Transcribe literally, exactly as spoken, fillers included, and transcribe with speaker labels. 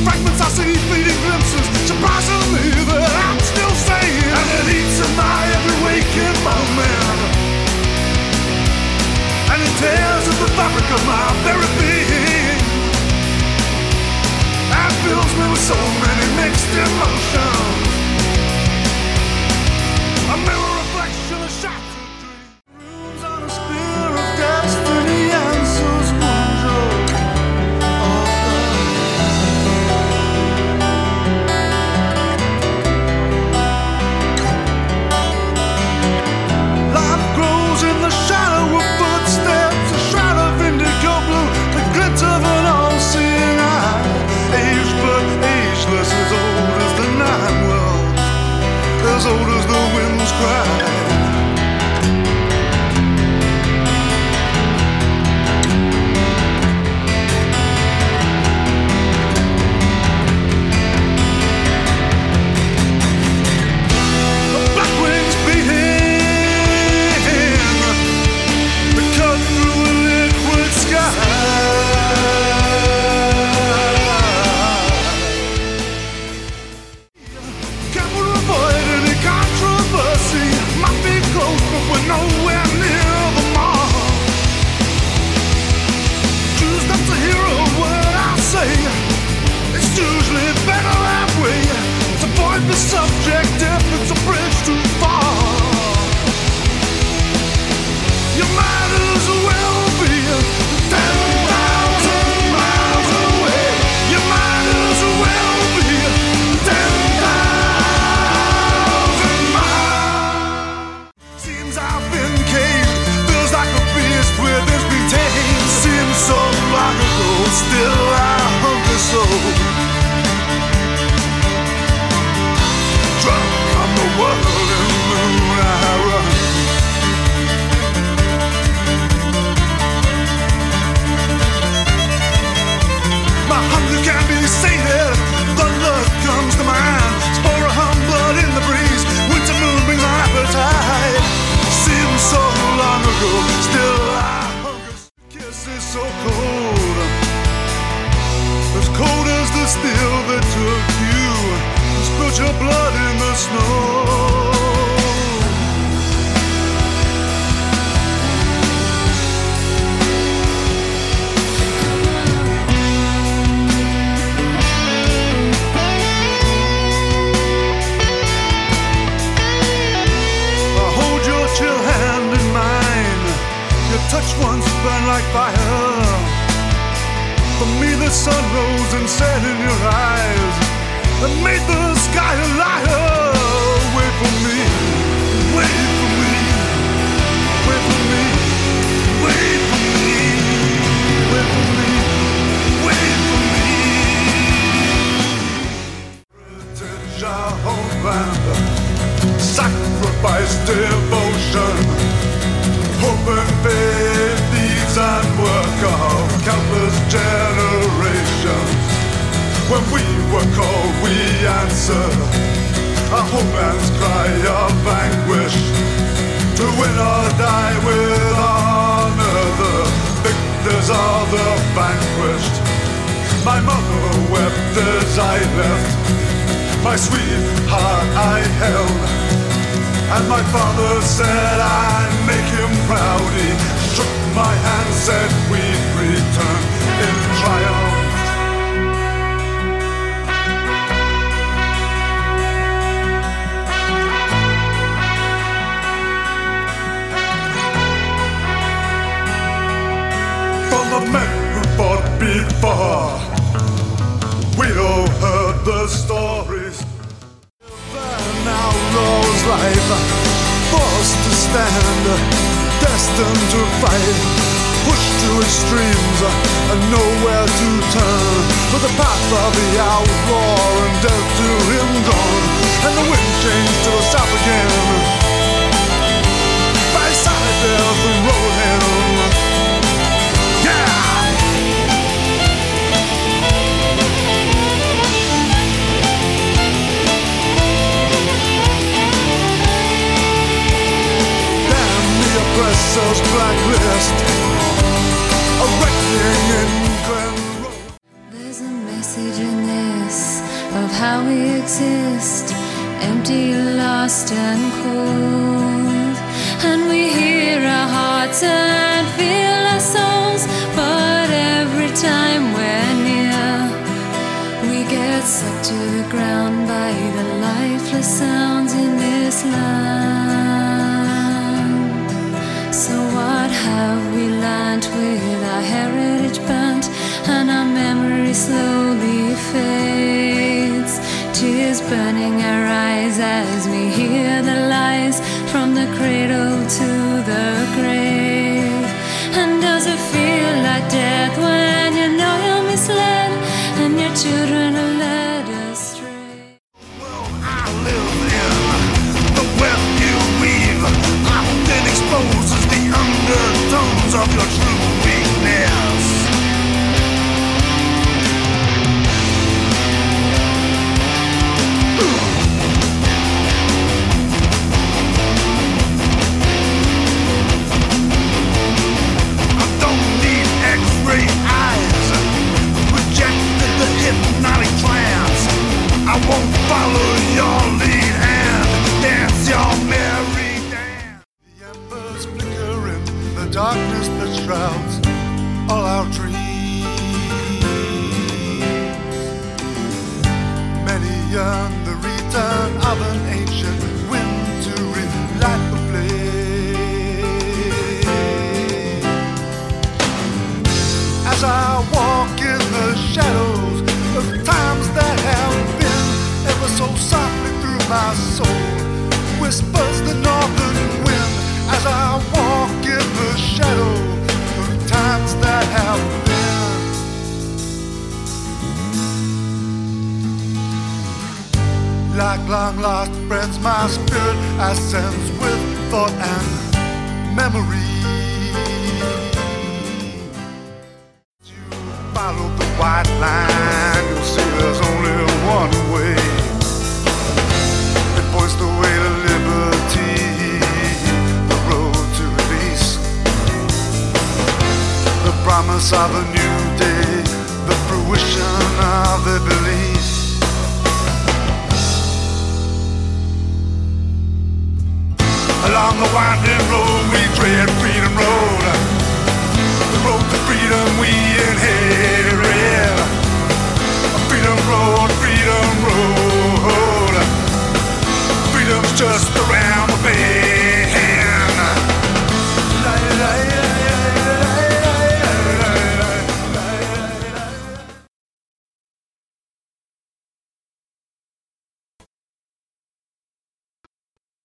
Speaker 1: fragments I see, fleeting glimpses, surprising me that I'm still staying. And it eats at my every waking moment, and it tears at the fabric of my very being, and fills me with so many mixed emotions. A mirror reflection of shattered dreams. Rooms on a spear of destiny, answers wonder of the life grows in the shadow of footsteps, a shroud of indigo blue, the glint of an all-seeing eye. Age but ageless, as old as the nine worlds, as old as the winds cry. The black wings beating, the cut through a liquid sky. Careful to avoid any controversy. Might be close, but we're nowhere near the mark. Choose not to hear a word I say. It's usually better that way. To avoid the subject if it's a bridge too far. You might as well be ten thousand miles away. You might as well be ten thousand miles. Seems I've been caged, feels like a beast within's been tamed. Seems so long ago, still I hunger so. Drunk on the whirling moon I run. My hunger can't be sated, the lust comes to mind. Spore of hum blood in the breeze, winter moon brings my appetite. Seems so long ago, still I hunger. Kiss is so cold, as cold as the steel that took you and spilled your blood in the snow. I hold your chill hand in mine. Your touch once burned like fire. For me the sun rose and set in your eyes and made the sky a liar. Wait for me, wait for me, wait for me, wait for me, wait for me, wait for me. Heritage our homeland, sacrifice, devotion, hope and faith, deeds and work of countless generations. When we were called, we answered. Our homeland's cry of anguish. To win or die with honor, the victors are the vanquished. My mother wept as I left. My sweetheart I held. And my father said I'd make him proud. He shook my hand, said we'd return in triumph. From the men who fought before, we all heard the stories. Now Lord's life, forced to stand, destined to fight, pushed to extremes, and nowhere to turn. With the path of the outlaw and death to him gone, and the wind changed to the south again. By side death and rode him. Yeah! Oppressor's blacklist, a reckoning in Glen Road.
Speaker 2: There's a message in this empty, lost and cold. And we hear our hearts and feel our souls, but every time we're near, we get sucked to the ground by the lifeless sounds in this land. So what have we learnt with our heritage burnt, and our memory slowly fades? Tears burning our eyes as we hear the lies from the cradle to the grave. And does it feel like death when you know you're misled and your children are led astray?
Speaker 1: Well, I live in the web you weave, often exposes the undertones of your true weakness. I don't need X-ray eyes, rejected the hypnotic trance. I won't follow your lead and dance your merry dance. The embers flicker in the darkness that shrouds all our dreams. Many yearn the return of an ancient wind to relight the flame. As I walk in the shadows of times that have been, ever so softly through my soul whispers the northern wind. As I walk in the shadow of times that have been, like long lost friends, my spirit ascends with thought and memory. Follow the white line, you'll see there's only one way. It points the way to liberty, the road to release, the promise of a new day, the fruition of the belief. Along the winding road we